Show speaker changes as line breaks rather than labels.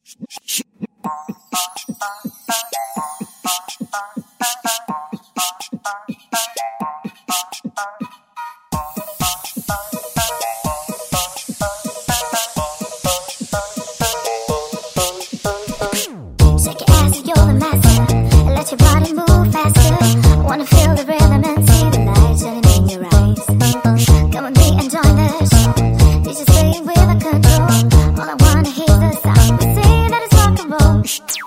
Let your body move faster. I wanna feel the rhythm and see the light shining in your eyes. Come with me and join the show. DJ's playing with a control. All I wanna hear is the sound. We say that it's rock and roll.